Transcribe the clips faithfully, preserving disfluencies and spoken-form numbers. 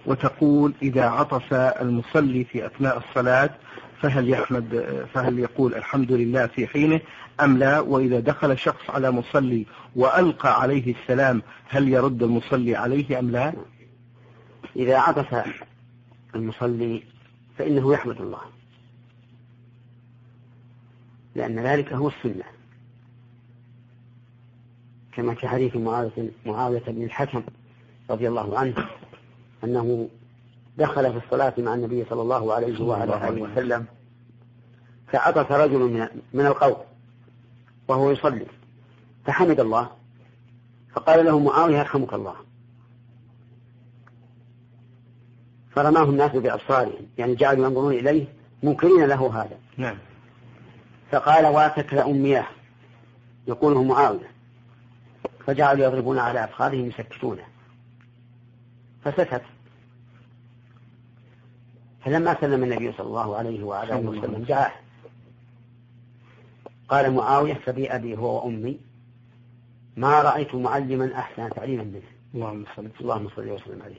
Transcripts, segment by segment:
وتقول إذا عطس المصلي في أثناء الصلاة فهل يحمد فهل يقول الحمد لله في حينه أم لا؟ وإذا دخل شخص على مصلي وألقى عليه السلام هل يرد المصلي عليه أم لا؟ إذا عطس المصلي فإنه يحمد الله، لأن ذلك هو السنة، كما في حديث معاوية بن الحكم رضي الله عنه أنه دخل في الصلاة مع النبي صلى الله عليه وعلى آله وسلم فعطس رجل من القوم وهو يصلي فحمد الله، فقال له معاوية يرحمك الله، فرماه الناس بأبصارهم، يعني جعلوا ينظرون إليه منكرين له هذا. نعم. فقال واتك لأمياه، يقوله معاوية، فجعلوا يضربون على أفخاذهم يسكتونه، فسكت. فلما سلم النبي صلى الله عليه وعلى آله وسلم جاءه قال معاوية فبي أبي هو وأمي ما رأيت معلما أحسن تعليما منه، اللهم صل اللهم صل وسلم عليه،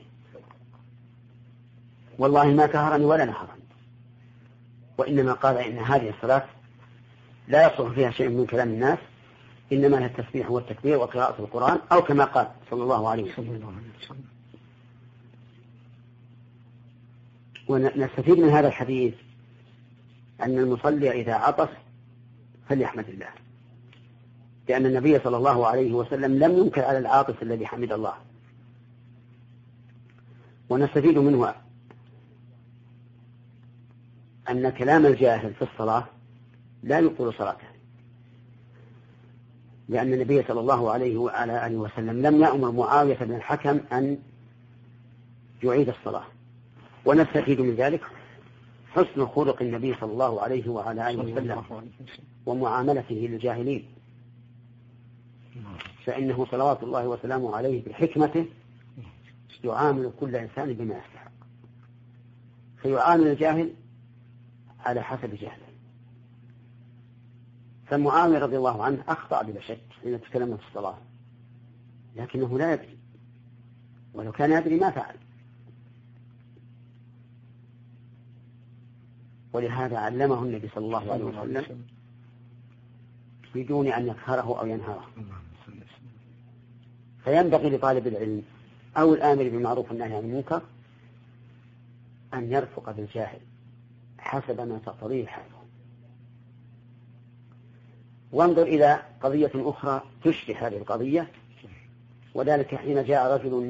والله ما كهرني ولا نهرني، وإنما قال إن هذه الصلاة لا يصلح فيها شيء من كلام الناس، إنما لها التسبيح والتكبير وقراءة القرآن، أو كما قال صلى الله عليه وسلم. ونستفيد من هذا الحديث أن المصلي إذا عطس فليحمد الله، لأن النبي صلى الله عليه وسلم لم ينكر على العاطس الذي حمد الله. ونستفيد منه أن كلام الجاهل في الصلاة لا يبطل صلاته، لأن النبي صلى الله عليه وعلى آله وسلم لم يأمر معاوية بن الحكم أن يعيد الصلاة. ونستفيد من ذلك حسن خلق النبي صلى الله عليه وعلى آله وسلم ومعاملته للجاهلين، فإنه صلوات الله وسلامه عليه بحكمته يعامل كل إنسان بما يستحق، فيعامل الجاهل على حسب جهله. فمعاوية رضي الله عنه أخطأ بلا شك حين تكلم في الصلاة، لكنه لا يدري، ولو كان يدري ما فعل. ولهذا علمه النبي صلى الله عليه وسلم بدون أن يقهره أو ينهره. فينبغي لطالب العلم أو الآمر بالمعروف والنهي عن المنكر أن يرفق بالجاهل حسب ما تقتضيه حاله. وانظر إلى قضية أخرى تشبه هذه القضية، وذلك حين جاء رجل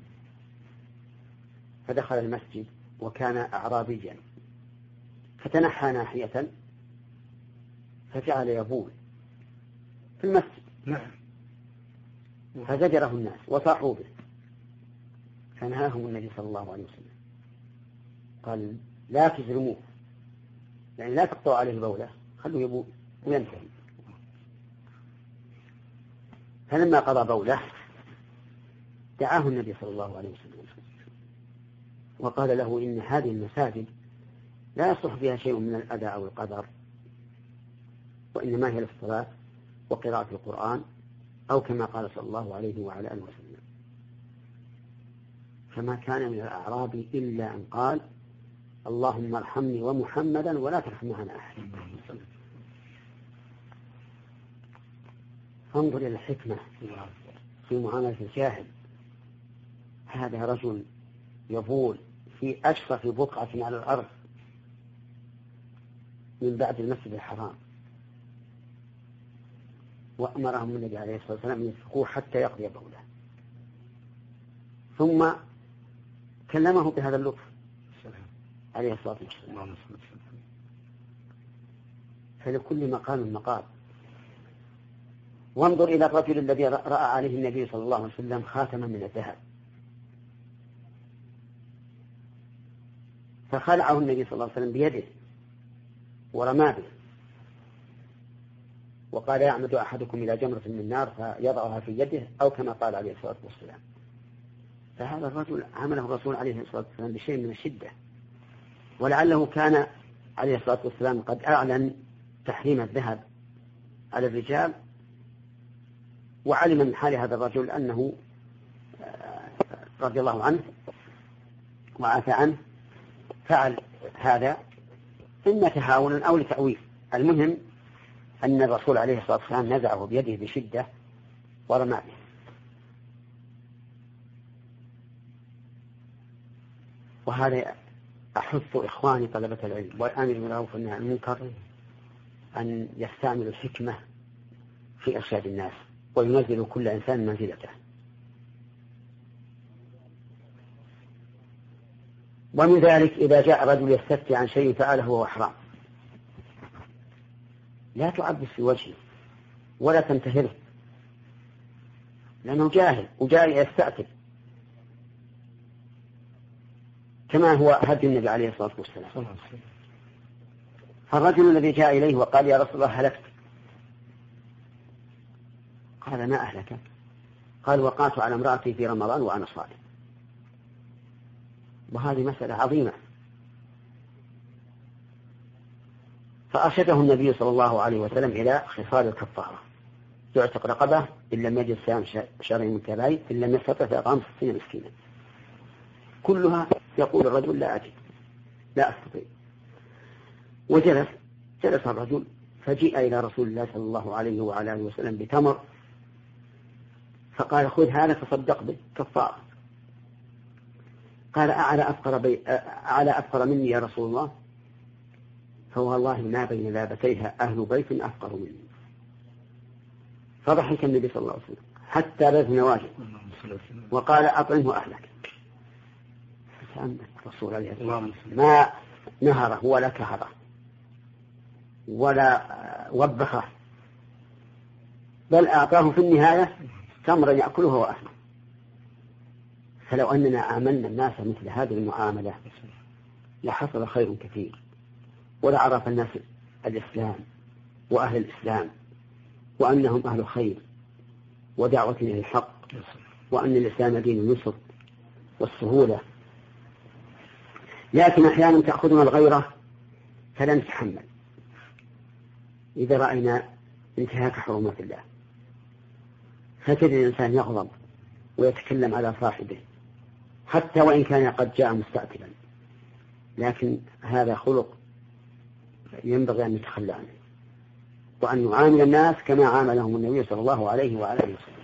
فدخل المسجد وكان أعرابيا، فتنحى ناحية فجعل يبول في المسجد، فزجره الناس وصاحوا به، فنهاهم النبي صلى الله عليه وسلم قال لا تزرموه، يعني لا تقطعوا عليه بوله، خلوا يبول وينتهي. فلما قضى بوله دعاه النبي صلى الله عليه وسلم وقال له إن هذه المساجد لا يصلح فيها شيء من الأذى أو القدر، وإنما هي للصلاة وقراءة القرآن، أو كما قال صلى الله عليه وعلى آله وسلم. فما كان من الأعراب إلا أن قال اللهم ارحمني ومحمدا ولا ترحم معنا أحد. فانظر إلى الحكمة في معاملة الجاهل. هذا رجل يبول في أشرف بقعة على الأرض من بعد المسجد الحرام، وأمرهم النبي عليه الصلاة والسلام أن يسقوه حتى يقضي بوله، ثم كلمه بهذا اللطف عليه الصلاة والسلام. فلكل مقام مقال. وانظر إلى الرجل الذي رأى عليه النبي صلى الله عليه وسلم خاتما من الذهب، فخلعه النبي صلى الله عليه وسلم بيده ورمى به، وقال يعمد أحدكم إلى جمرة من نار فيضعها في يده، أو كما قال عليه الصلاة والسلام. فهذا الرجل عمله الرسول عليه الصلاة والسلام بشيء من الشدة، ولعله كان عليه الصلاة والسلام قد أعلن تحريم الذهب على الرجال، وعلم من حال هذا الرجل أنه رضي الله عنه وعفى عنه فعل هذا إما تهاونا أو لتأويل. المهم أن الرسول عليه الصلاة والسلام نزعه بيده بشدة ورمى به. وهذا أحث إخواني طلبة العلم والآمر بالمعروف والنهي عن المنكر أن يستعملوا الحكمة في إرشاد الناس وينزل كل إنسان منزلته. ومن ذلك إذا جاء رجل يستفتي عن شيء فعله وهو حرام لا تعبس في وجهه ولا تنتهره لأنه جاهل وجاء يستأتي، كما هو هدي النبي عليه الصلاة والسلام. فالرجل الذي جاء إليه وقال يا رسول الله هلكت، قال ما أهلك؟ قال وقعت على امرأتي في رمضان وأنا صائم. وهذه مسألة عظيمة. فأرشده النبي صلى الله عليه وسلم إلى خصال الكفارة: يعتق رقبة إن لم يجد صيام شهرين متتابعين، إن لم يستطع فإطعام ستين مسكينا. كلها يقول الرجل لا أجد لا أستطيع. وجلس جلس الرجل فجيء إلى رسول الله صلى الله عليه وعلى آله وسلم بتمر، فقال خذ هذا تصدق به كفارة. قال أعلى أفقر, بي... أعلى أفقر مني يا رسول الله؟ فوالله ما بين لابتيها أهل بيت أفقر مني. فضحك النبي صلى الله عليه وسلم حتى بذ نواجه وقال أطعمه أهلك. فسألنا الرسول عليه الصلاة والسلام ما نهره ولا كهره ولا وبخه، بل أعطاه في النهاية تمرا يأكله وأهله. فلو أننا عاملنا الناس مثل هذه المعاملة لحصل خير كثير، ولعرف الناس الإسلام وأهل الإسلام وأنهم أهل خير ودعوة إلى الحق، وأن الإسلام دين اليسر والسهولة. لكن أحيانا تأخذنا الغيرة فلا نتحمل إذا رأينا انتهاك حرمات الله، فتجد الإنسان يغضب ويتكلم على صاحبه حتى وإن كان قد جاء مستعتبا. لكن هذا خلق ينبغي أن نتخلى عنه، وأن يعامل الناس كما عاملهم النبي صلى الله عليه وعلى آله وسلم.